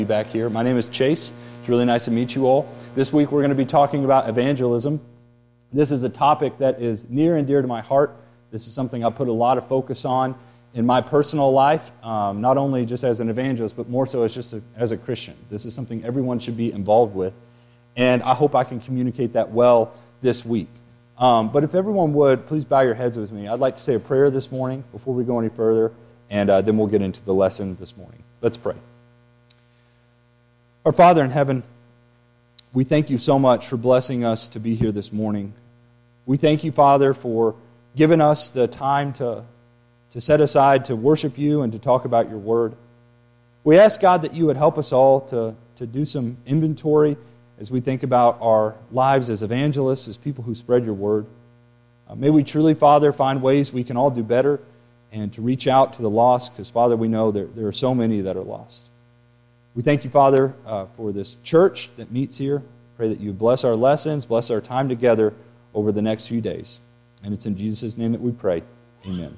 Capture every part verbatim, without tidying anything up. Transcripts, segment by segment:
Back here. My name is Chase. It's really nice to meet you all. This week we're going to be talking about evangelism. This is a topic that is near and dear to my heart. This is something I put a lot of focus on in my personal life, um, not only just as an evangelist, but more so as just a, as a Christian. This is something everyone should be involved with, and I hope I can communicate that well this week. Um, but if everyone would, please bow your heads with me. I'd like to say a prayer this morning before we go any further, and uh, then we'll get into the lesson this morning. Let's pray. Our Father in heaven, we thank you so much for blessing us to be here this morning. We thank you, Father, for giving us the time to, to set aside to worship you and to talk about your word. We ask, God, that you would help us all to, to do some inventory as we think about our lives as evangelists, as people who spread your word. Uh, may we truly, Father, find ways we can all do better and to reach out to the lost, because, Father, we know there, there are so many that are lost. We thank you, Father, uh, for this church that meets here. Pray that you bless our lessons, bless our time together over the next few days. And it's in Jesus' name that we pray. Amen.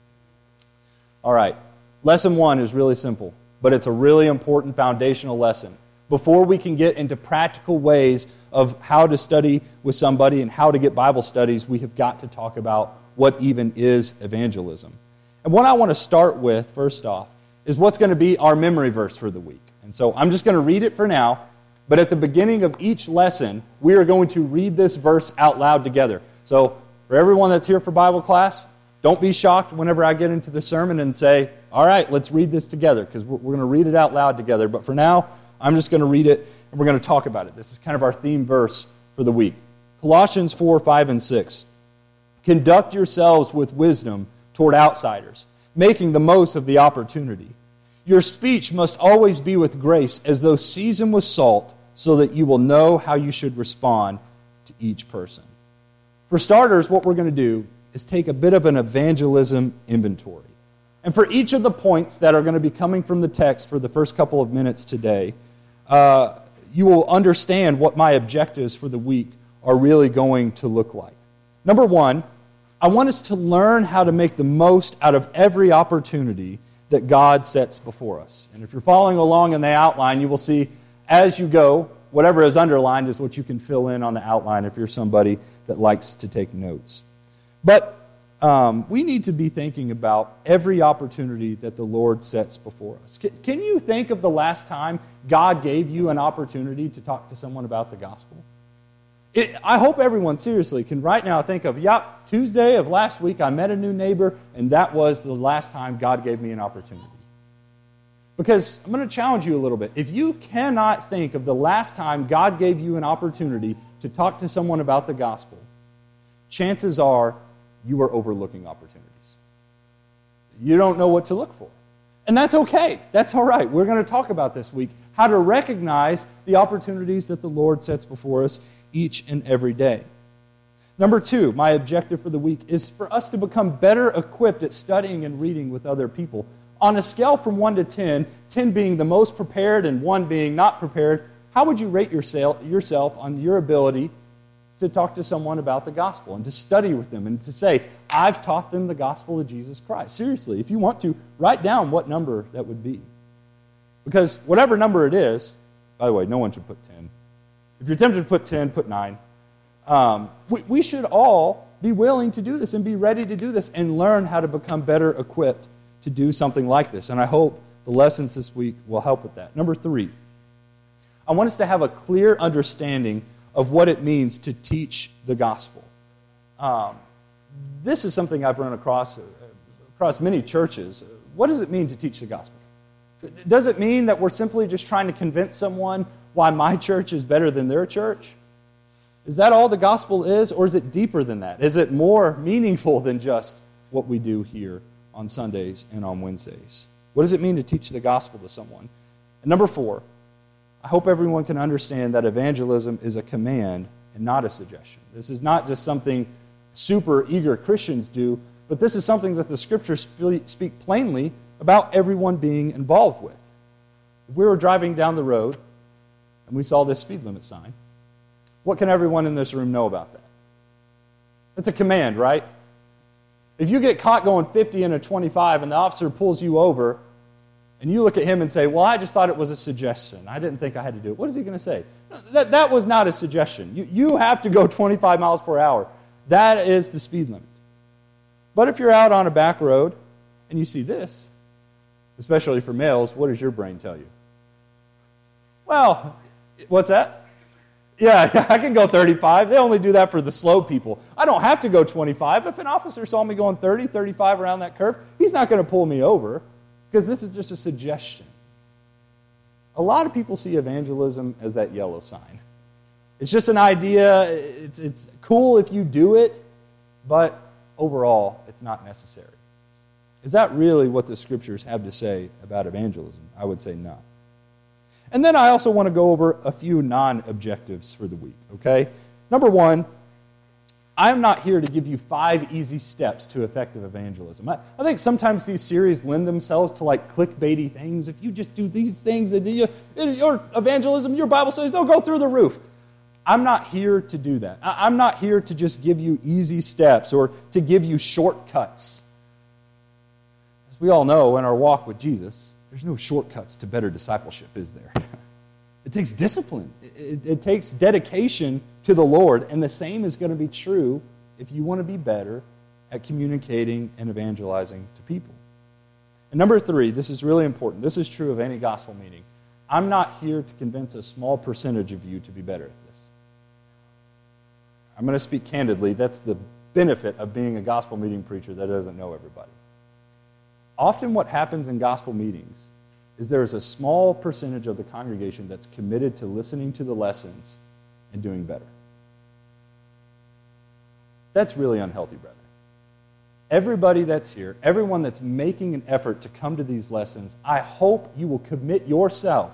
All right. Lesson one is really simple, but it's a really important foundational lesson. Before we can get into practical ways of how to study with somebody and how to get Bible studies, we have got to talk about what even is evangelism. And what I want to start with, first off, is what's going to be our memory verse for the week. And so I'm just going to read it for now, but at the beginning of each lesson, we are going to read this verse out loud together. So for everyone that's here for Bible class, don't be shocked whenever I get into the sermon and say, all right, let's read this together, because we're going to read it out loud together. But for now, I'm just going to read it, and we're going to talk about it. This is kind of our theme verse for the week. Colossians four, five, and six. Conduct yourselves with wisdom toward outsiders, making the most of the opportunity. Your speech must always be with grace, as though seasoned with salt, so that you will know how you should respond to each person. For starters, what we're going to do is take a bit of an evangelism inventory. And for each of the points that are going to be coming from the text for the first couple of minutes today, uh, you will understand what my objectives for the week are really going to look like. Number one, I want us to learn how to make the most out of every opportunity that God sets before us. And if you're following along in the outline, you will see as you go, whatever is underlined is what you can fill in on the outline if you're somebody that likes to take notes. But um, we need to be thinking about every opportunity that the Lord sets before us. Can, can you think of the last time God gave you an opportunity to talk to someone about the gospel? It, I hope everyone seriously can right now think of, yeah, Tuesday of last week I met a new neighbor, and that was the last time God gave me an opportunity. Because I'm going to challenge you a little bit. If you cannot think of the last time God gave you an opportunity to talk to someone about the gospel, chances are you are overlooking opportunities. You don't know what to look for. And that's okay. That's all right. We're going to talk about this week how to recognize the opportunities that the Lord sets before us each and every day. Number two, my objective for the week is for us to become better equipped at studying and reading with other people. On a scale from one to ten, ten being the most prepared and one being not prepared, how would you rate yourself, yourself on your ability to talk to someone about the gospel and to study with them and to say, I've taught them the gospel of Jesus Christ? Seriously, if you want to, write down what number that would be. Because whatever number it is, by the way, no one should put ten. If you're tempted to put ten, put nine. Um, we, we should all be willing to do this and be ready to do this and learn how to become better equipped to do something like this. And I hope the lessons this week will help with that. Number three, I want us to have a clear understanding of what it means to teach the gospel. Um, this is something I've run across, uh, across many churches. What does it mean to teach the gospel? Does it mean that we're simply just trying to convince someone why my church is better than their church? Is that all the gospel is, or is it deeper than that? Is it more meaningful than just what we do here on Sundays and on Wednesdays? What does it mean to teach the gospel to someone? And number four, I hope everyone can understand that evangelism is a command and not a suggestion. This is not just something super eager Christians do, but this is something that the Scriptures speak plainly about everyone being involved with. If we were driving down the road and we saw this speed limit sign, what can everyone in this room know about that? It's a command, right? If you get caught going fifty in a twenty-five and the officer pulls you over, and you look at him and say, well, I just thought it was a suggestion. I didn't think I had to do it. What is he going to say? That, that was not a suggestion. You, you have to go twenty-five miles per hour. That is the speed limit. But if you're out on a back road and you see this, especially for males, what does your brain tell you? Well, what's that? Yeah, I can go thirty-five. They only do that for the slow people. I don't have to go twenty-five. If an officer saw me going thirty, thirty-five around that curve, he's not going to pull me over because this is just a suggestion. A lot of people see evangelism as that yellow sign. It's just an idea. It's, it's cool if you do it, but overall, it's not necessary. Is that really what the Scriptures have to say about evangelism? I would say not. And then I also want to go over a few non-objectives for the week, okay? Number one, I'm not here to give you five easy steps to effective evangelism. I, I think sometimes these series lend themselves to like clickbaity things. If you just do these things, and you, your evangelism, your Bible studies, they'll go through the roof. I'm not here to do that. I, I'm not here to just give you easy steps or to give you shortcuts. As we all know, in our walk with Jesus, there's no shortcuts to better discipleship, is there? It takes discipline. It, it, it takes dedication to the Lord, and the same is going to be true if you want to be better at communicating and evangelizing to people. And number three, this is really important. This is true of any gospel meeting. I'm not here to convince a small percentage of you to be better at this. I'm going to speak candidly. That's the benefit of being a gospel meeting preacher that doesn't know everybody. Often what happens in gospel meetings is there is a small percentage of the congregation that's committed to listening to the lessons and doing better. That's really unhealthy, brethren. Everybody that's here, everyone that's making an effort to come to these lessons, I hope you will commit yourself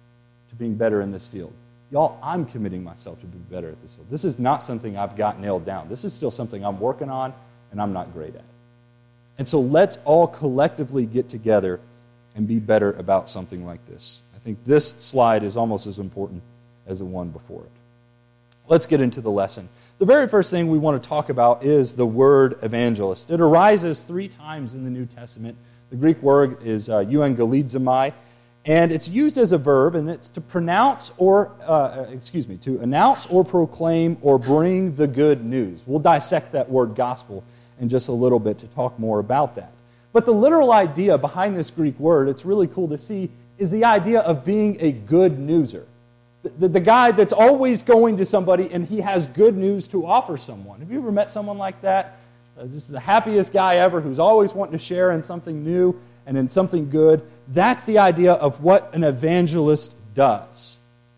to being better in this field. Y'all, I'm committing myself to be better at this field. This is not something I've got nailed down. This is still something I'm working on and I'm not great at. And so let's all collectively get together and be better about something like this. I think this slide is almost as important as the one before it. Let's get into the lesson. The very first thing we want to talk about is the word evangelist. It arises three times in the New Testament. The Greek word is uh, euangelizomai, and it's used as a verb, and it's to pronounce or, uh, excuse me, to announce or proclaim or bring the good news. We'll dissect that word gospel in just a little bit to talk more about that. But the literal idea behind this Greek word, it's really cool to see, is the idea of being a good newser. The, the, the guy that's always going to somebody and he has good news to offer someone. Have you ever met someone like that? Uh, just the happiest guy ever who's always wanting to share in something new and in something good. That's the idea of what an evangelist does.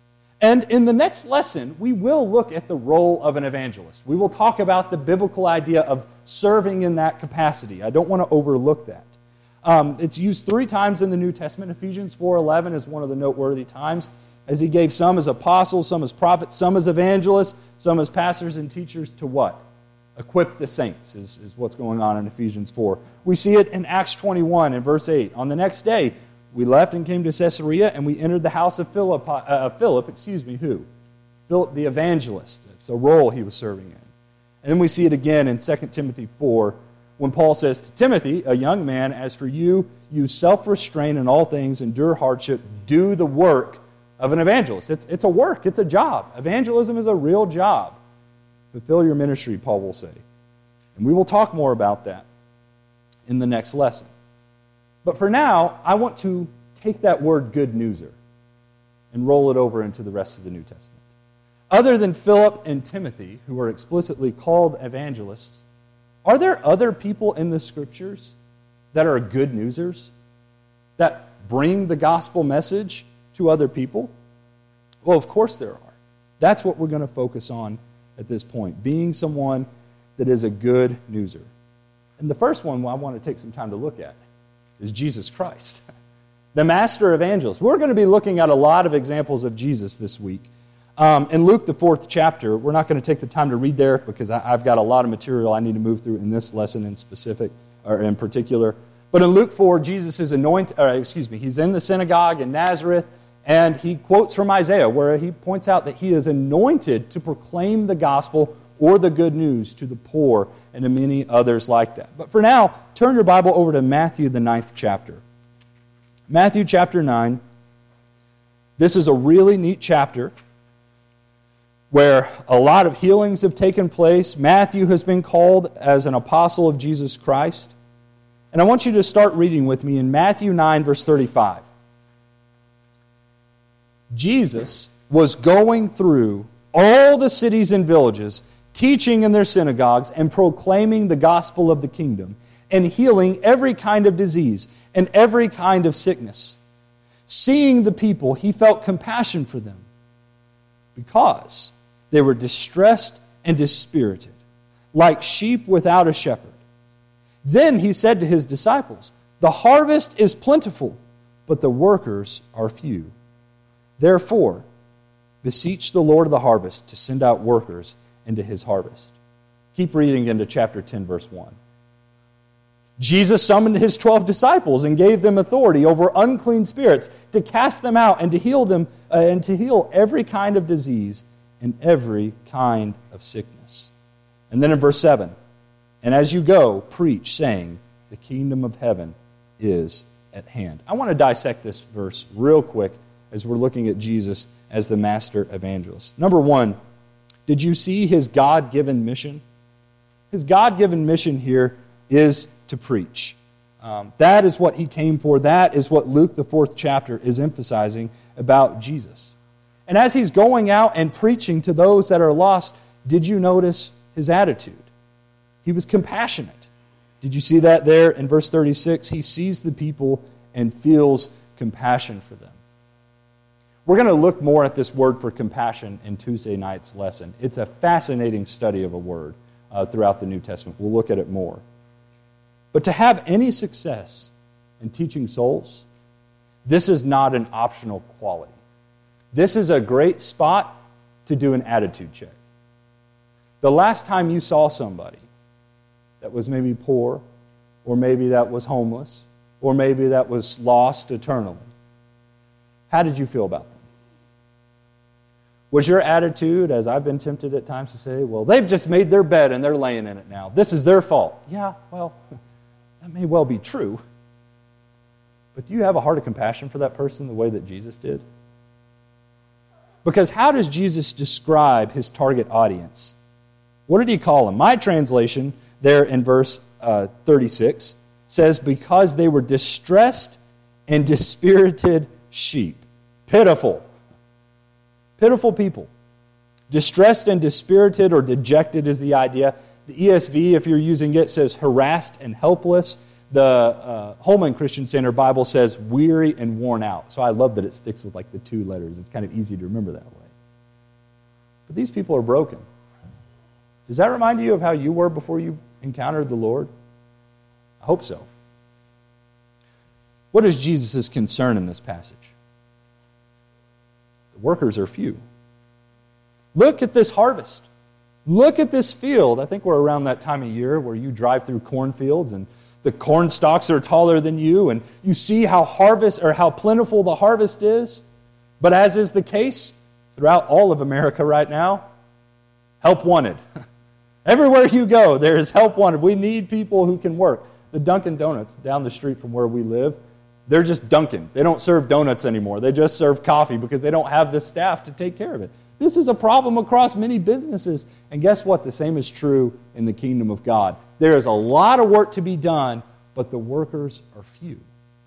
And in the next lesson, we will look at the role of an evangelist. We will talk about the biblical idea of serving in that capacity. I don't want to overlook that. Um, it's used three times in the New Testament. Ephesians four eleven is one of the noteworthy times, as he gave some as apostles, some as prophets, some as evangelists, some as pastors and teachers to what? Equip the saints is, is what's going on in Ephesians four. We see it in Acts twenty-one in verse eight. On the next day, we left and came to Caesarea, and we entered the house of Philip, uh, Philip, excuse me, who? Philip the evangelist. It's a role he was serving in. And then we see it again in Second Timothy four, when Paul says to Timothy, a young man, as for you, use self-restraint in all things, endure hardship, do the work of an evangelist. It's, it's a work, it's a job. Evangelism is a real job. Fulfill your ministry, Paul will say. And we will talk more about that in the next lesson. But for now, I want to take that word good newser and roll it over into the rest of the New Testament. Other than Philip and Timothy, who are explicitly called evangelists, are there other people in the Scriptures that are good newsers, that bring the gospel message to other people? Well, of course there are. That's what we're going to focus on at this point, being someone that is a good newser. And the first one I want to take some time to look at is Jesus Christ, the master evangelist. We're going to be looking at a lot of examples of Jesus this week. Um, in Luke, the fourth chapter, we're not going to take the time to read there because I, I've got a lot of material I need to move through in this lesson in specific, or in particular. But in Luke four, Jesus is anointed, or excuse me, he's in the synagogue in Nazareth, and he quotes from Isaiah, where he points out that he is anointed to proclaim the gospel or the good news to the poor and to many others like that. But for now, turn your Bible over to Matthew, the ninth chapter. Matthew chapter nine. This is a really neat chapter where a lot of healings have taken place. Matthew has been called as an apostle of Jesus Christ. And I want you to start reading with me in Matthew nine, verse thirty-five. Jesus was going through all the cities and villages, teaching in their synagogues and proclaiming the gospel of the kingdom, and healing every kind of disease and every kind of sickness. Seeing the people, he felt compassion for them because they were distressed and dispirited, like sheep without a shepherd. Then he said to his disciples, "The harvest is plentiful, but the workers are few. Therefore, beseech the Lord of the harvest to send out workers into his harvest." Keep reading into chapter ten, verse one. Jesus summoned his twelve disciples and gave them authority over unclean spirits to cast them out and to heal them uh, and to heal every kind of disease and every kind of sickness. And then in verse seven, "And as you go, preach, saying, the kingdom of heaven is at hand." I want to dissect this verse real quick as we're looking at Jesus as the master evangelist. Number one, did you see his God-given mission? His God-given mission here is to preach. Um, that is what he came for. That is what Luke, the fourth chapter, is emphasizing about Jesus. And as he's going out and preaching to those that are lost, did you notice his attitude? He was compassionate. Did you see that there in verse thirty-six? He sees the people and feels compassion for them. We're going to look more at this word for compassion in Tuesday night's lesson. It's a fascinating study of a word uh, throughout the New Testament. We'll look at it more. But to have any success in teaching souls, this is not an optional quality. This is a great spot to do an attitude check. The last time you saw somebody that was maybe poor, or maybe that was homeless, or maybe that was lost eternally, how did you feel about them? Was your attitude, as I've been tempted at times to say, well, they've just made their bed and they're laying in it now. This is their fault. Yeah, well, that may well be true. But do you have a heart of compassion for that person the way that Jesus did? Because how does Jesus describe his target audience? What did he call them? My translation there in verse uh, thirty-six says, because they were distressed and dispirited sheep. Pitiful. Pitiful people. Distressed and dispirited or dejected is the idea. The E S V, if you're using it, says harassed and helpless. The uh, Holman Christian Standard Bible says weary and worn out. So I love that it sticks with like the two letters. It's kind of easy to remember that way. But these people are broken. Does that remind you of how you were before you encountered the Lord? I hope so. What is Jesus' concern in this passage? The workers are few. Look at this harvest. Look at this field. I think we're around that time of year where you drive through cornfields and the corn stalks are taller than you, and you see how harvest or how plentiful the harvest is. But as is the case throughout all of America right now, help wanted. Everywhere you go, there is help wanted. We need people who can work. The Dunkin' Donuts down the street from where we live, they're just Dunkin'. They don't serve donuts anymore. They just serve coffee because they don't have the staff to take care of it. This is a problem across many businesses. And guess what? The same is true in the kingdom of God. There is a lot of work to be done, but the workers are few.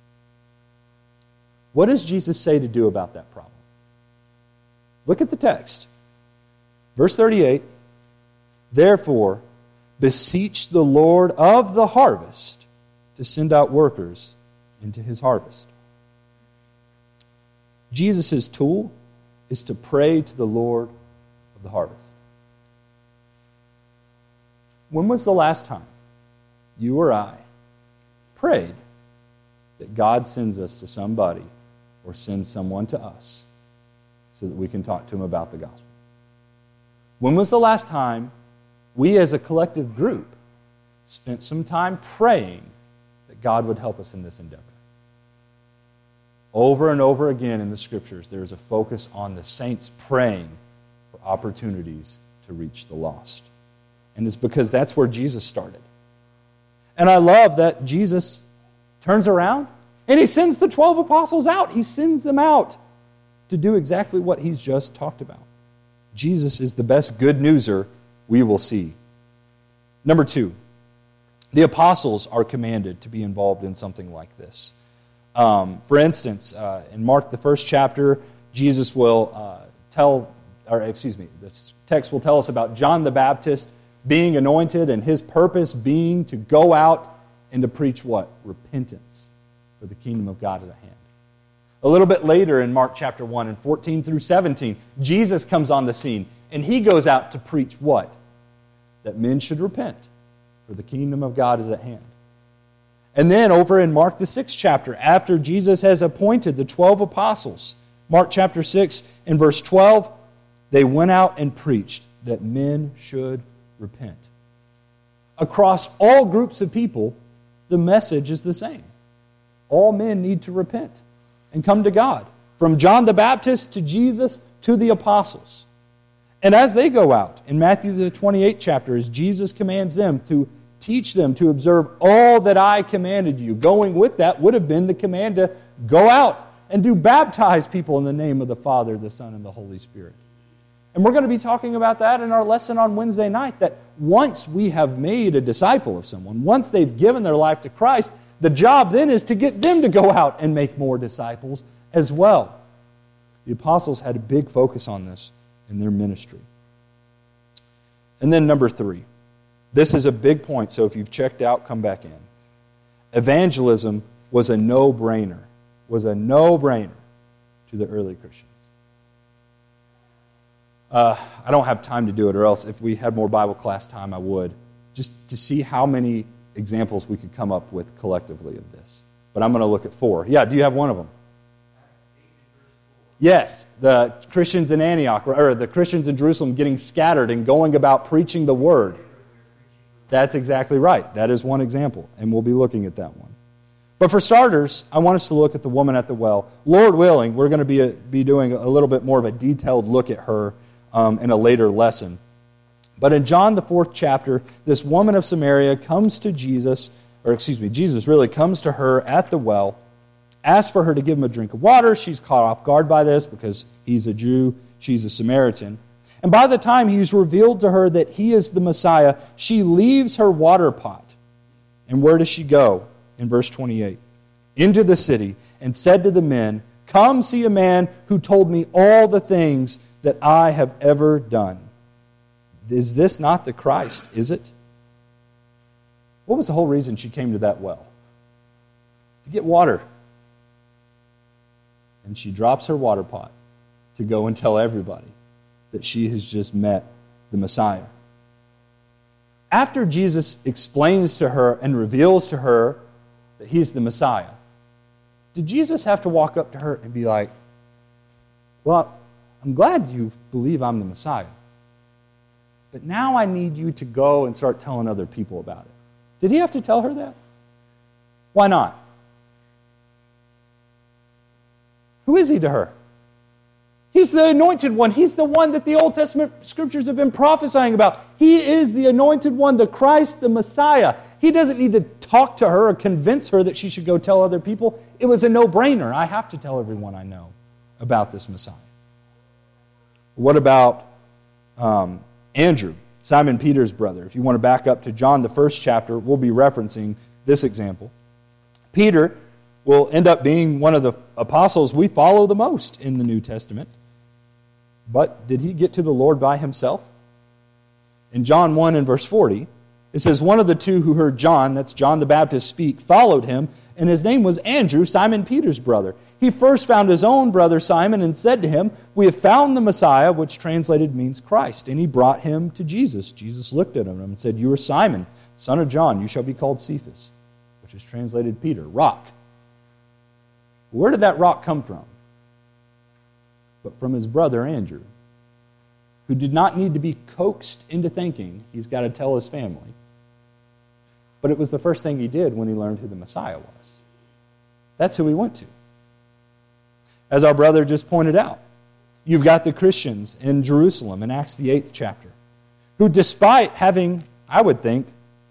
What does Jesus say to do about that problem? Look at the text. Verse thirty-eight, therefore, beseech the Lord of the harvest to send out workers into his harvest. Jesus' tool is to pray to the Lord of the harvest. When was the last time you or I prayed that God sends us to somebody or sends someone to us so that we can talk to him about the gospel? When was the last time we as a collective group spent some time praying that God would help us in this endeavor? Over and over again in the Scriptures, there is a focus on the saints praying for opportunities to reach the lost. And it's because that's where Jesus started. And I love that Jesus turns around And he sends the twelve apostles out. He sends them out to do exactly what he's just talked about. Jesus is the best good newser we will see. Number two, the apostles are commanded to be involved in something like this. Um, for instance, uh, in Mark, the first chapter, Jesus will uh, tell, or excuse me, this text will tell us about John the Baptist being anointed and his purpose being to go out and to preach what? Repentance, for the kingdom of God is at hand. A little bit later in Mark chapter one and fourteen through seventeen, Jesus comes on the scene and he goes out to preach what? That men should repent, for the kingdom of God is at hand. And then over in Mark the sixth chapter, after Jesus has appointed the twelve apostles, Mark chapter six and verse twelve, they went out and preached that men should repent. Across all groups of people, the message is the same. All men need to repent and come to God. From John the Baptist to Jesus to the apostles. And as they go out, in Matthew the twenty-eighth chapter, as Jesus commands them to teach them to observe all that I commanded you, going with that would have been the command to go out and do baptize people in the name of the Father, the Son, and the Holy Spirit. And we're going to be talking about that in our lesson on Wednesday night, that once we have made a disciple of someone, once they've given their life to Christ, the job then is to get them to go out and make more disciples as well. The apostles had a big focus on this in their ministry. And then number three. This is a big point, so if you've checked out, come back in. Evangelism was a no-brainer, was a no-brainer to the early Christians. Uh, I don't have time to do it, or else if we had more Bible class time, I would, just to see how many examples we could come up with collectively of this. But I'm going to look at four. Yeah, do you have one of them? Yes, the Christians in Antioch, or the Christians in Jerusalem getting scattered and going about preaching the word. That's exactly right. That is one example, and we'll be looking at that one. But for starters, I want us to look at the woman at the well. Lord willing, we're going to be, a, be doing a little bit more of a detailed look at her um, in a later lesson. But in John, the fourth chapter, this woman of Samaria comes to Jesus, or excuse me, Jesus really comes to her at the well, asks for her to give him a drink of water. She's caught off guard by this because he's a Jew, she's a Samaritan. And by the time he's revealed to her that he is the Messiah, she leaves her water pot. And where does she go? In verse twenty-eight. Into the city, and said to the men, "Come see a man who told me all the things that I have ever done." Is this not the Christ, is it? What was the whole reason she came to that well? To get water. And she drops her water pot to go and tell everybody that she has just met the Messiah. After Jesus explains to her and reveals to her that he's the Messiah, did Jesus have to walk up to her and be like, "Well, I'm glad you believe I'm the Messiah, but now I need you to go and start telling other people about it"? Did he have to tell her that? Why not? Who is he to her? He's the anointed one. He's the one that the Old Testament scriptures have been prophesying about. He is the anointed one, the Christ, the Messiah. He doesn't need to talk to her or convince her that she should go tell other people. It was a no-brainer. I have to tell everyone I know about this Messiah. What about um, Andrew, Simon Peter's brother? If you want to back up to John, the first chapter, we'll be referencing this example. Peter will end up being one of the apostles we follow the most in the New Testament. But did he get to the Lord by himself? In John one and verse forty, it says, "One of the two who heard John," that's John the Baptist, speak, "followed him, and his name was Andrew, Simon Peter's brother. He first found his own brother Simon and said to him, 'We have found the Messiah,'" which translated means Christ. "And he brought him to Jesus. Jesus looked at him and said, 'You are Simon, son of John. You shall be called Cephas,'" which is translated Peter, rock. Where did that rock come from? But from his brother Andrew, who did not need to be coaxed into thinking he's got to tell his family. But it was the first thing he did when he learned who the Messiah was. That's who he went to. As our brother just pointed out, you've got the Christians in Jerusalem in Acts the eighth chapter, who despite having, I would think,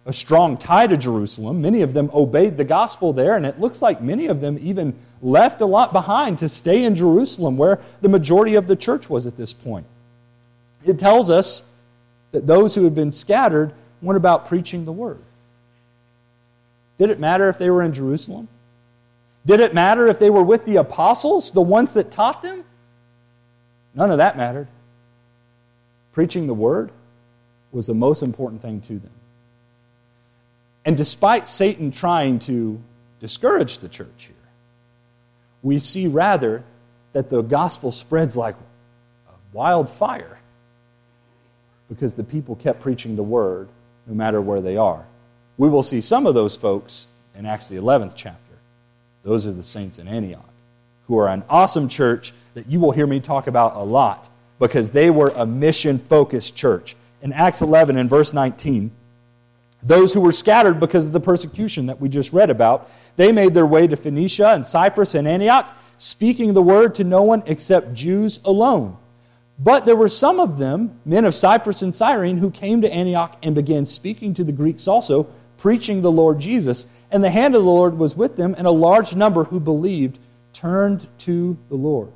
a strong tie to Jerusalem. Many of them obeyed the gospel there, and it looks like many of them even left a lot behind to stay in Jerusalem, where the majority of the church was at this point. It tells us that those who had been scattered went about preaching the word. Did it matter if they were in Jerusalem? Did it matter if they were with the apostles, the ones that taught them? None of that mattered. Preaching the word was the most important thing to them. And despite Satan trying to discourage the church here, we see rather that the gospel spreads like a wildfire because the people kept preaching the word no matter where they are. We will see some of those folks in Acts the eleventh chapter. Those are the saints in Antioch, who are an awesome church that you will hear me talk about a lot because they were a mission-focused church. In Acts eleven and verse nineteen, those who were scattered because of the persecution that we just read about, they made their way to Phoenicia and Cyprus and Antioch, speaking the word to no one except Jews alone. But there were some of them, men of Cyprus and Cyrene, who came to Antioch and began speaking to the Greeks also, preaching the Lord Jesus. And the hand of the Lord was with them, and a large number who believed turned to the Lord.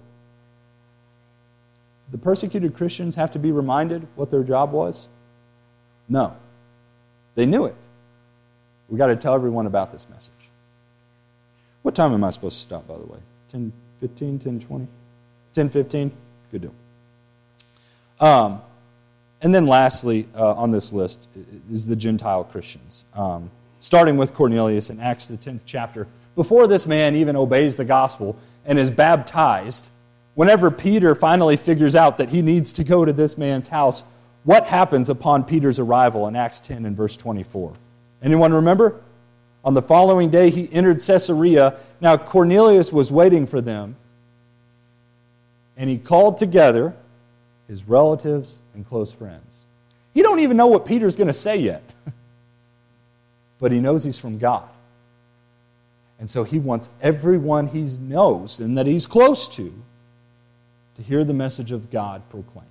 Did the persecuted Christians have to be reminded what their job was? No. They knew it. We've got to tell everyone about this message. What time am I supposed to stop, by the way? ten fifteen, ten twenty? ten fifteen? Good deal. Um, and then lastly, uh, on this list is the Gentile Christians. Um, starting with Cornelius in Acts the tenth chapter. Before this man even obeys the gospel and is baptized, whenever Peter finally figures out that he needs to go to this man's house, what happens upon Peter's arrival in Acts ten and verse twenty-four? Anyone remember? On the following day he entered Caesarea. Now Cornelius was waiting for them, and he called together his relatives and close friends. He don't even know what Peter's going to say yet. But he knows he's from God. And so he wants everyone he knows and that he's close to to hear the message of God proclaimed.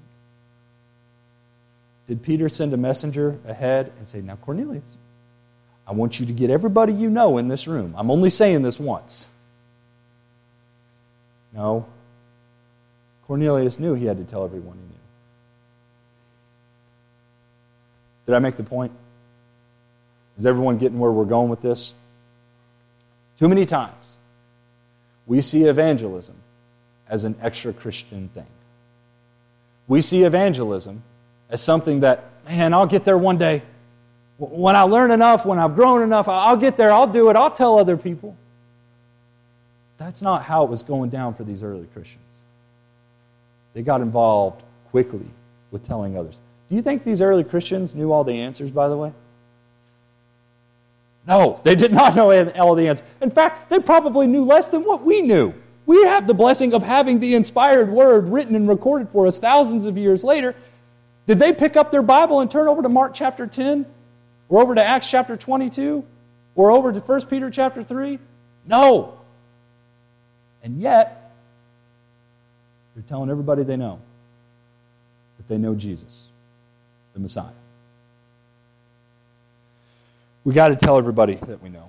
Did Peter send a messenger ahead and say, now Cornelius, I want you to get everybody you know in this room. I'm only saying this once. No. Cornelius knew he had to tell everyone he knew. Did I make the point? Is everyone getting where we're going with this? Too many times we see evangelism as an extra Christian thing. We see evangelism as something that, man, I'll get there one day. When I learn enough, when I've grown enough, I'll get there, I'll do it, I'll tell other people. That's not how it was going down for these early Christians. They got involved quickly with telling others. Do you think these early Christians knew all the answers, by the way? No, they did not know all the answers. In fact, they probably knew less than what we knew. We have the blessing of having the inspired word written and recorded for us thousands of years later. Did they pick up their Bible and turn over to Mark chapter ten? Or over to Acts chapter twenty-two? Or over to First Peter chapter three? No. And yet, they're telling everybody they know that they know Jesus, the Messiah. We got to tell everybody that we know.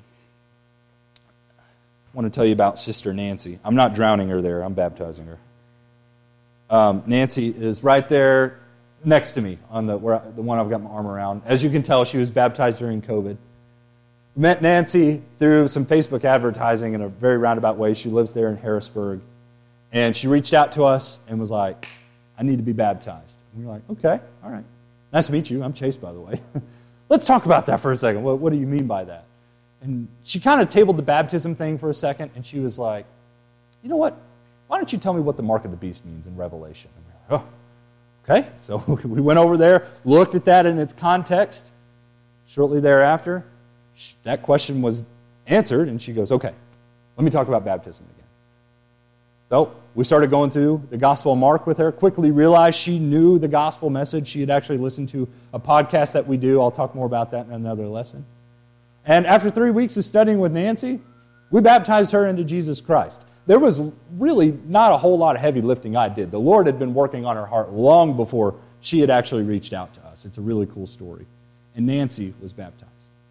I want to tell you about Sister Nancy. I'm not drowning her there. I'm baptizing her. Um, Nancy is right there next to me on the where I, the one I've got my arm around. As you can tell, she was baptized during COVID. We met Nancy through some Facebook advertising in a very roundabout way. She lives there in Harrisburg. And she reached out to us and was like, I need to be baptized. And we were like, okay, all right. Nice to meet you. I'm Chase, by the way. Let's talk about that for a second. What, what do you mean by that? And she kind of tabled the baptism thing for a second, and she was like, you know what? Why don't you tell me what the mark of the beast means in Revelation? And we were like, oh, okay. So we went over there, looked at that in its context. Shortly thereafter, that question was answered, and she goes, okay, let me talk about baptism again. So we started going through the Gospel of Mark with her, quickly realized she knew the gospel message. She had actually listened to a podcast that we do. I'll talk more about that in another lesson. And after three weeks of studying with Nancy, we baptized her into Jesus Christ. There was really not a whole lot of heavy lifting I did. The Lord had been working on her heart long before she had actually reached out to us. It's a really cool story. And Nancy was baptized.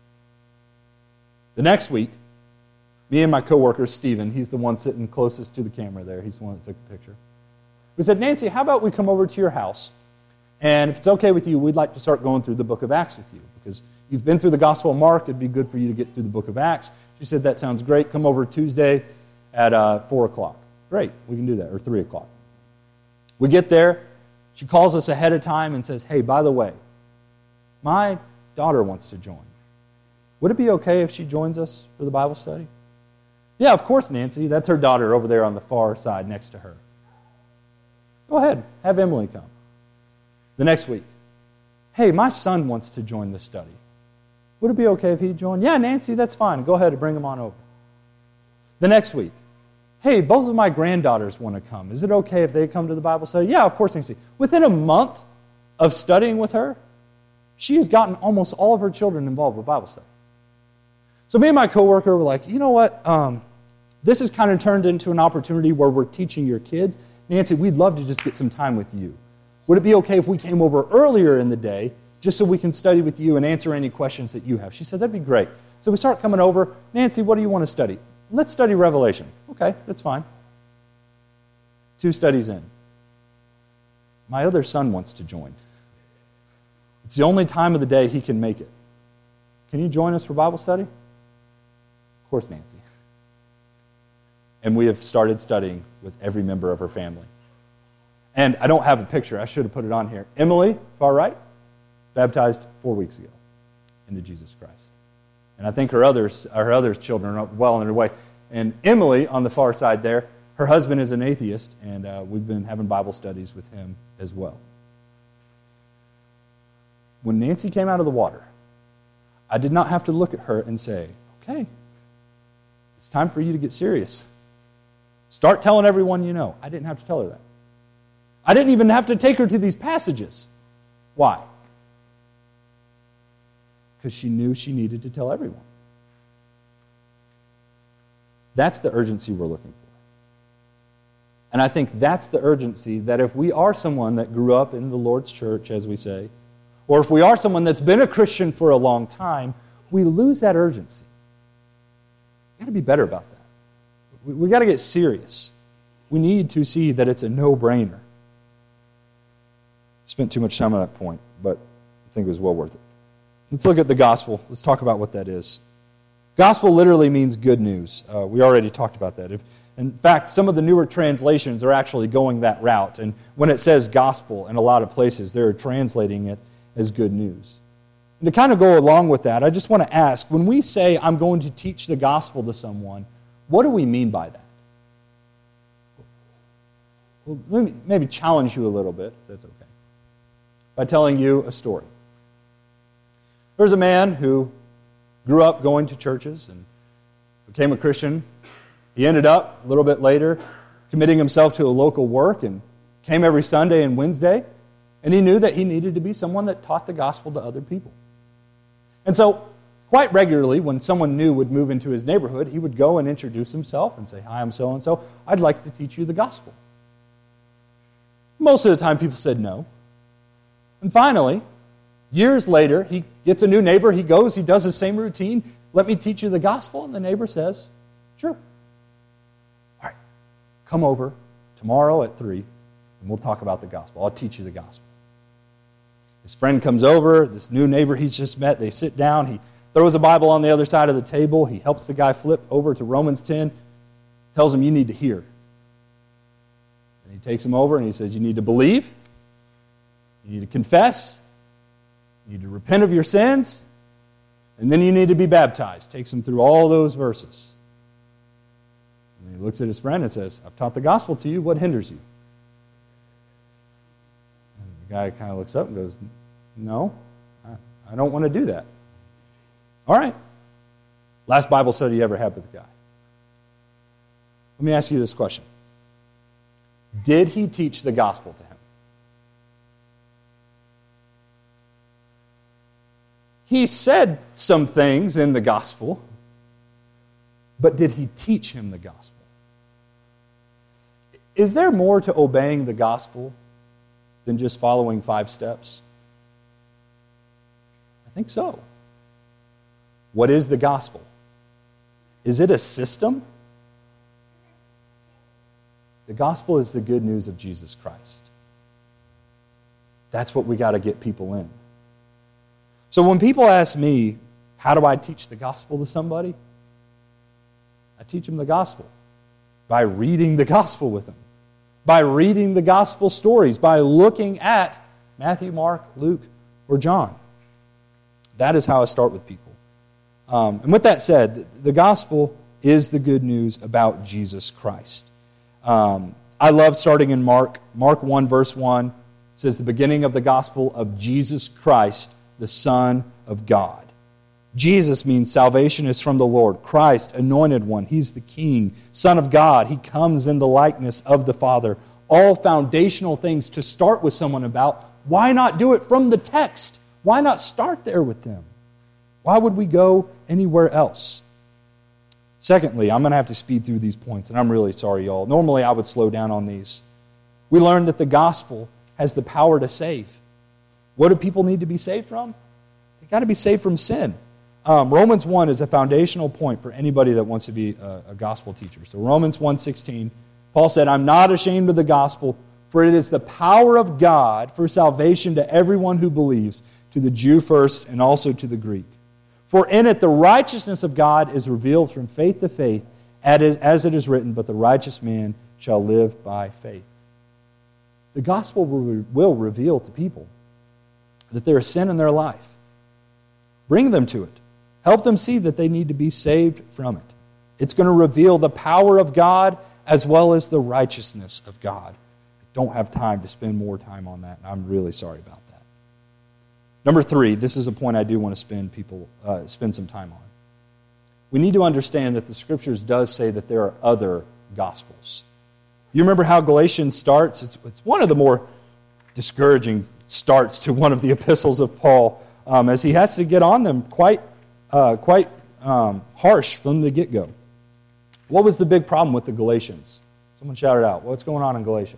The next week, me and my coworker, Stephen, he's the one sitting closest to the camera there. He's the one that took the picture. We said, Nancy, how about we come over to your house, and if it's okay with you, we'd like to start going through the book of Acts with you, because you've been through the Gospel of Mark. It'd be good for you to get through the book of Acts. She said, that sounds great. Come over Tuesday at uh, four o'clock. Great, we can do that, or three o'clock. We get there. She calls us ahead of time and says, hey, by the way, my daughter wants to join. Would it be okay if she joins us for the Bible study? Yeah, of course, Nancy. That's her daughter over there on the far side next to her. Go ahead, have Emily come. The next week, hey, my son wants to join this study. Would it be okay if he joined? Yeah, Nancy, that's fine. Go ahead and bring him on over. The next week, hey, both of my granddaughters want to come. Is it okay if they come to the Bible study? Yeah, of course, Nancy. Within a month of studying with her, she has gotten almost all of her children involved with Bible study. So me and my coworker were like, you know what? Um, this has kind of turned into an opportunity where we're teaching your kids. Nancy, we'd love to just get some time with you. Would it be okay if we came over earlier in the day just so we can study with you and answer any questions that you have? She said, that'd be great. So we start coming over. Nancy, what do you want to study? Let's study Revelation. Okay, that's fine. Two studies in. My other son wants to join. It's the only time of the day he can make it. Can you join us for Bible study? Of course, Nancy. And we have started studying with every member of her family. And I don't have a picture. I should have put it on here. Emily, far right, baptized four weeks ago into Jesus Christ. And I think her others, her other children are well on their way. And Emily, on the far side there, her husband is an atheist, and uh, we've been having Bible studies with him as well. When Nancy came out of the water, I did not have to look at her and say, okay, it's time for you to get serious. Start telling everyone you know. I didn't have to tell her that. I didn't even have to take her to these passages. Why? Because she knew she needed to tell everyone. That's the urgency we're looking for. And I think that's the urgency that if we are someone that grew up in the Lord's church, as we say, or if we are someone that's been a Christian for a long time, we lose that urgency. We've got to be better about that. We've got to get serious. We need to see that it's a no-brainer. Spent too much time on that point, but I think it was well worth it. Let's look at the gospel. Let's talk about what that is. Gospel literally means good news. Uh, we already talked about that. If, in fact, some of the newer translations are actually going that route. And when it says gospel in a lot of places, they're translating it as good news. And to kind of go along with that, I just want to ask, when we say, I'm going to teach the gospel to someone, what do we mean by that? Well, let me maybe challenge you a little bit, if that's okay, by telling you a story. There's a man who grew up going to churches and became a Christian. He ended up, a little bit later, committing himself to a local work and came every Sunday and Wednesday. And he knew that he needed to be someone that taught the gospel to other people. And so, quite regularly, when someone new would move into his neighborhood, he would go and introduce himself and say, hi, I'm so-and-so. I'd like to teach you the gospel. Most of the time, people said no. And finally, years later, he gets a new neighbor. He goes, he does the same routine. Let me teach you the gospel. And the neighbor says, sure. All right, come over tomorrow at three, and we'll talk about the gospel. I'll teach you the gospel. His friend comes over, this new neighbor he's just met. They sit down. He throws a Bible on the other side of the table. He helps the guy flip over to Romans ten, tells him, you need to hear. And he takes him over and he says, you need to believe, you need to confess, you need to repent of your sins, and then you need to be baptized. Takes him through all those verses. And he looks at his friend and says, I've taught the gospel to you. What hinders you? And the guy kind of looks up and goes, no, I, I don't want to do that. All right. Last Bible study you ever had with the guy. Let me ask you this question. Did he teach the gospel to him? He said some things in the gospel, but did he teach him the gospel? Is there more to obeying the gospel than just following five steps? I think so. What is the gospel? Is it a system? The gospel is the good news of Jesus Christ. That's what we got to get people in. So when people ask me, how do I teach the gospel to somebody? I teach them the gospel by reading the gospel with them, by reading the gospel stories, by looking at Matthew, Mark, Luke, or John. That is how I start with people. Um, and with that said, the gospel is the good news about Jesus Christ. Um, I love starting in Mark. Mark one, verse one says, the beginning of the gospel of Jesus Christ, the Son of God. Jesus means salvation is from the Lord. Christ, anointed one. He's the King, Son of God. He comes in the likeness of the Father. All foundational things to start with someone about. Why not do it from the text? Why not start there with them? Why would we go anywhere else? Secondly, I'm going to have to speed through these points, and I'm really sorry, y'all. Normally, I would slow down on these. We learned that the gospel has the power to save. What do people need to be saved from? They've got to be saved from sin. Um, Romans one is a foundational point for anybody that wants to be a, a gospel teacher. So Romans one sixteen, Paul said, I'm not ashamed of the gospel, for it is the power of God for salvation to everyone who believes, to the Jew first and also to the Greek. For in it the righteousness of God is revealed from faith to faith, as it is written, but the righteous man shall live by faith. The gospel will reveal to people that there is sin in their life. Bring them to it. Help them see that they need to be saved from it. It's going to reveal the power of God as well as the righteousness of God. I don't have time to spend more time on that, and I'm really sorry about that. Number three, this is a point I do want to spend people uh, spend some time on. We need to understand that the Scriptures does say that there are other gospels. You remember how Galatians starts? It's, it's one of the more discouraging starts to one of the epistles of Paul, um, as he has to get on them quite, uh, quite um, harsh from the get-go. What was the big problem with the Galatians? Someone shout it out. What's going on in Galatia?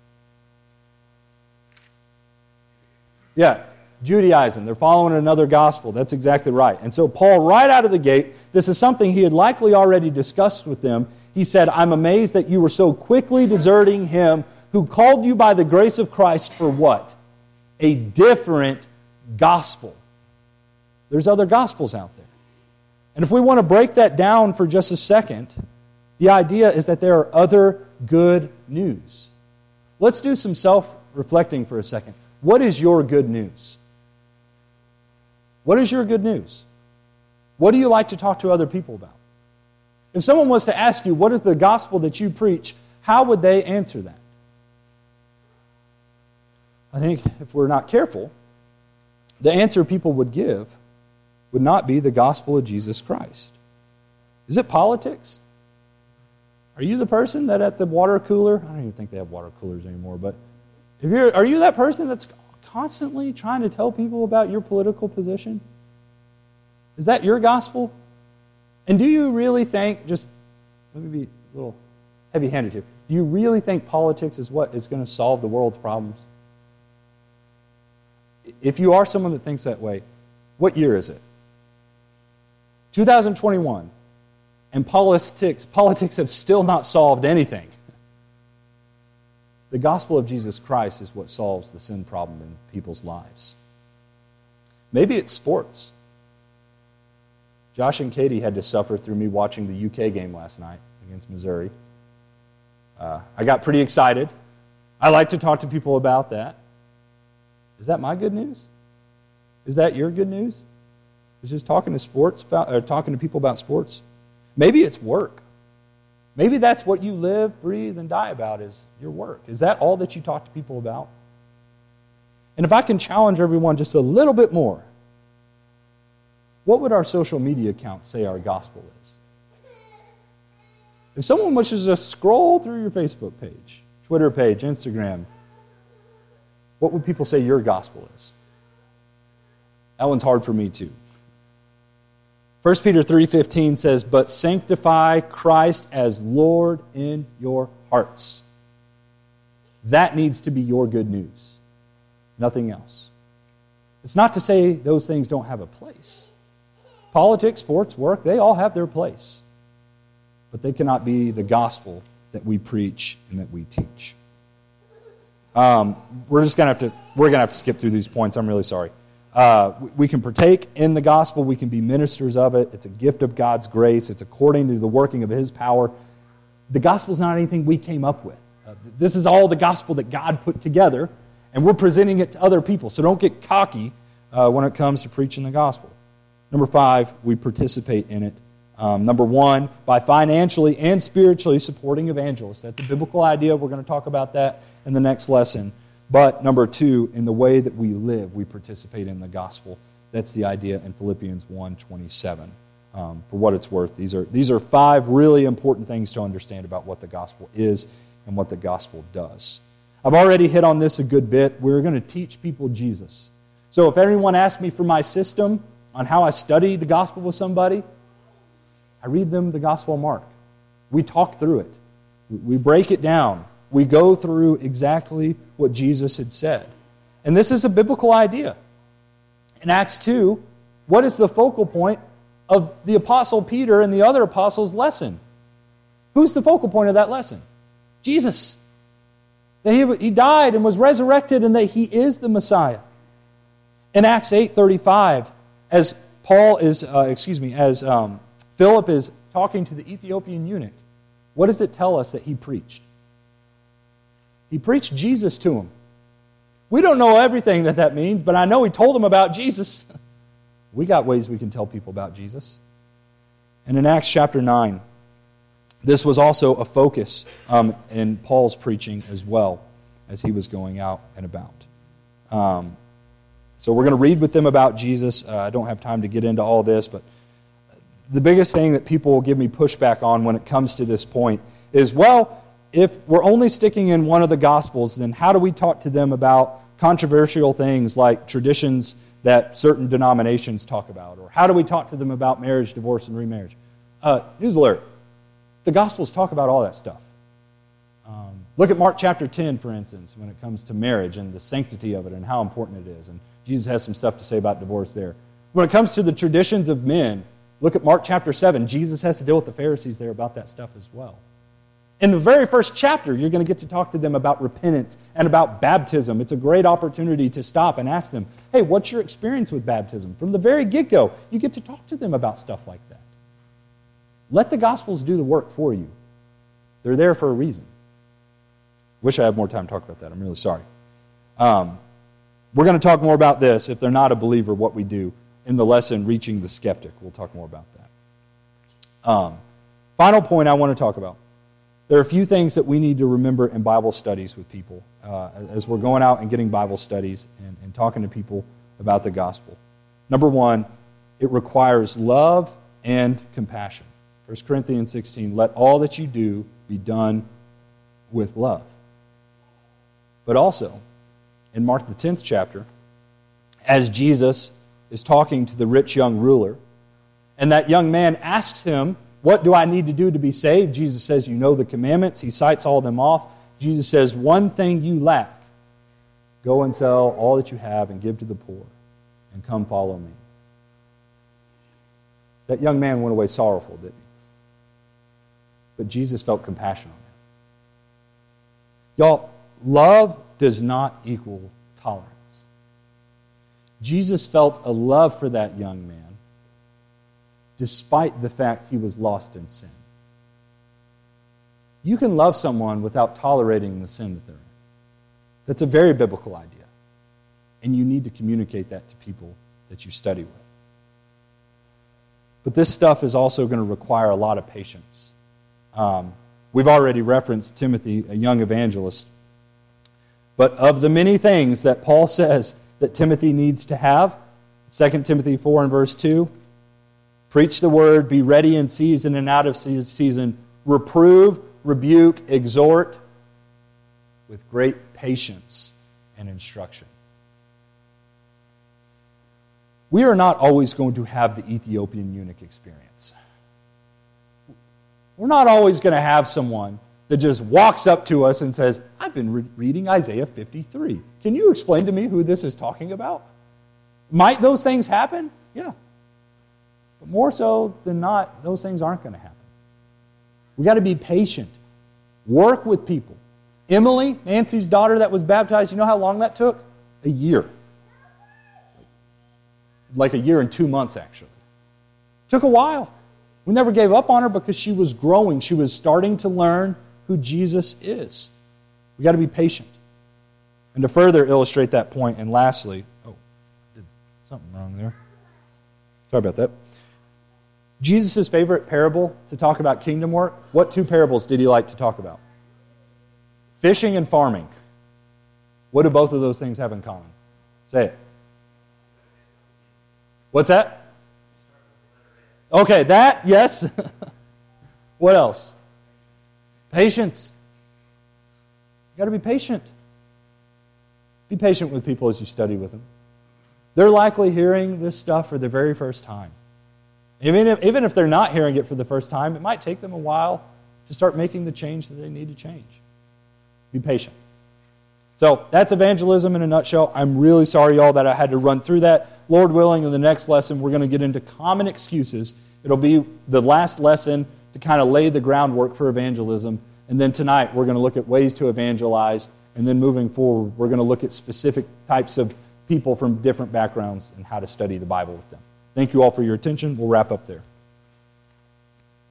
Yeah, Judaism. They're following another gospel. That's exactly right. And so Paul, right out of the gate, this is something he had likely already discussed with them. He said, I'm amazed that you were so quickly deserting him who called you by the grace of Christ for what? A different gospel. There's other gospels out there. And if we want to break that down for just a second, the idea is that there are other good news. Let's do some self-reflecting for a second. What is your good news? What is your good news? What do you like to talk to other people about? If someone was to ask you, what is the gospel that you preach, how would they answer that? I think if we're not careful, the answer people would give would not be the gospel of Jesus Christ. Is it politics? Are you the person that at the water cooler, I don't even think they have water coolers anymore, but if you're, are you that person that's constantly trying to tell people about your political position? Is that your gospel? And do you really think, just let me be a little heavy-handed here, do you really think politics is what is going to solve the world's problems? If you are someone that thinks that way, what year is it? two thousand twenty-one. And politics, politics have still not solved anything. The gospel of Jesus Christ is what solves the sin problem in people's lives. Maybe it's sports. Josh and Katie had to suffer through me watching the U K game last night against Missouri. Uh, I got pretty excited. I like to talk to people about that. Is that my good news? Is that your good news? Is just talking to sports about, or talking to people about sports? Maybe it's work. Maybe that's what you live, breathe, and die about is your work. Is that all that you talk to people about? And if I can challenge everyone just a little bit more, what would our social media accounts say our gospel is? If someone was to just scroll through your Facebook page, Twitter page, Instagram, what would people say your gospel is? That one's hard for me too. First Peter three fifteen says, but sanctify Christ as Lord in your hearts. That needs to be your good news. Nothing else. It's not to say those things don't have a place. Politics, sports, work, they all have their place. but they cannot be the gospel that we preach and that we teach. Um, we're just going to have to we're going to have to skip through these points. I'm really sorry. Uh, we can partake in the gospel. We can be ministers of it. It's a gift of God's grace. It's according to the working of His power. The gospel is not anything we came up with. Uh, this is all the gospel that God put together, and we're presenting it to other people. So don't get cocky uh, when it comes to preaching the gospel. Number five, we participate in it. Um, number one, by financially and spiritually supporting evangelists. That's a biblical idea. We're going to talk about that in the next lesson. But number two, in the way that we live, we participate in the gospel. That's the idea in Philippians one twenty-seven. Um, for what it's worth, these are these are five really important things to understand about what the gospel is and what the gospel does. I've already hit on this a good bit. We're going to teach people Jesus. So if anyone asks me for my system on how I study the gospel with somebody, I read them the Gospel of Mark. We talk through it. We break it down. We go through exactly what Jesus had said. And this is a biblical idea. In Acts two, what is the focal point of the Apostle Peter and the other apostles' lesson? Who's the focal point of that lesson? Jesus. That he, he died and was resurrected and that He is the Messiah. In Acts eight thirty-five, as Paul is, uh, excuse me, as um, Philip is talking to the Ethiopian eunuch, what does it tell us that he preached? He preached Jesus to him. We don't know everything that that means, but I know he told them about Jesus. We got ways we can tell people about Jesus. And in Acts chapter nine, this was also a focus um, in Paul's preaching as well as he was going out and about. Um, so we're going to read with them about Jesus. Uh, I don't have time to get into all this, but the biggest thing that people will give me pushback on when it comes to this point is, well, if we're only sticking in one of the Gospels, then how do we talk to them about controversial things like traditions that certain denominations talk about? Or how do we talk to them about marriage, divorce, and remarriage? Uh, news alert. The Gospels talk about all that stuff. Um, look at Mark chapter ten, for instance, when it comes to marriage and the sanctity of it and how important it is. And Jesus has some stuff to say about divorce there. When it comes to the traditions of men, look at Mark chapter seven. Jesus has to deal with the Pharisees there about that stuff as well. In the very first chapter, you're going to get to talk to them about repentance and about baptism. It's a great opportunity to stop and ask them, hey, what's your experience with baptism? From the very get-go, you get to talk to them about stuff like that. Let the Gospels do the work for you. They're there for a reason. Wish I had more time to talk about that. I'm really sorry. Um, we're going to talk more about this, if they're not a believer, what we do in the lesson, Reaching the Skeptic. We'll talk more about that. Um, final point I want to talk about. There are a few things that we need to remember in Bible studies with people uh, as we're going out and getting Bible studies and, and talking to people about the gospel. Number one, it requires love and compassion. First Corinthians sixteen, let all that you do be done with love. But also, in Mark the tenth chapter, as Jesus is talking to the rich young ruler, and that young man asks him, what do I need to do to be saved? Jesus says, you know the commandments. He cites all of them off. Jesus says, one thing you lack. Go and sell all that you have and give to the poor, and come follow me. That young man went away sorrowful, didn't he? But Jesus felt compassion on him. Y'all, love does not equal tolerance. Jesus felt a love for that young man despite the fact he was lost in sin. You can love someone without tolerating the sin that they're in. That's a very biblical idea. And you need to communicate that to people that you study with. But this stuff is also going to require a lot of patience. Um, we've already referenced Timothy, a young evangelist. But of the many things that Paul says that Timothy needs to have, Second Timothy four and verse two, preach the word, be ready in season and out of season, reprove, rebuke, exhort with great patience and instruction. We are not always going to have the Ethiopian eunuch experience. We're not always going to have someone that just walks up to us and says, I've been re- reading Isaiah fifty-three. Can you explain to me who this is talking about? Might those things happen? Yeah. But more so than not, those things aren't going to happen. We got to be patient. Work with people. Emily, Nancy's daughter that was baptized, you know how long that took? A year. Like a year and two months, actually. It took a while. We never gave up on her because she was growing. She was starting to learn who Jesus is. We got to be patient. And to further illustrate that point, and lastly, oh, I did something wrong there. Sorry about that. Jesus' favorite parable to talk about kingdom work, what two parables did he like to talk about? Fishing and farming. What do both of those things have in common? Say it. What's that? Okay, that, yes. What else? Patience. You got to be patient. Be patient with people as you study with them. They're likely hearing this stuff for the very first time. Even if, even if they're not hearing it for the first time, it might take them a while to start making the change that they need to change. Be patient. So that's evangelism in a nutshell. I'm really sorry, y'all, that I had to run through that. Lord willing, in the next lesson, we're going to get into common excuses. It'll be the last lesson to kind of lay the groundwork for evangelism. And then tonight, we're going to look at ways to evangelize. And then moving forward, we're going to look at specific types of people from different backgrounds and how to study the Bible with them. Thank you all for your attention. We'll wrap up there.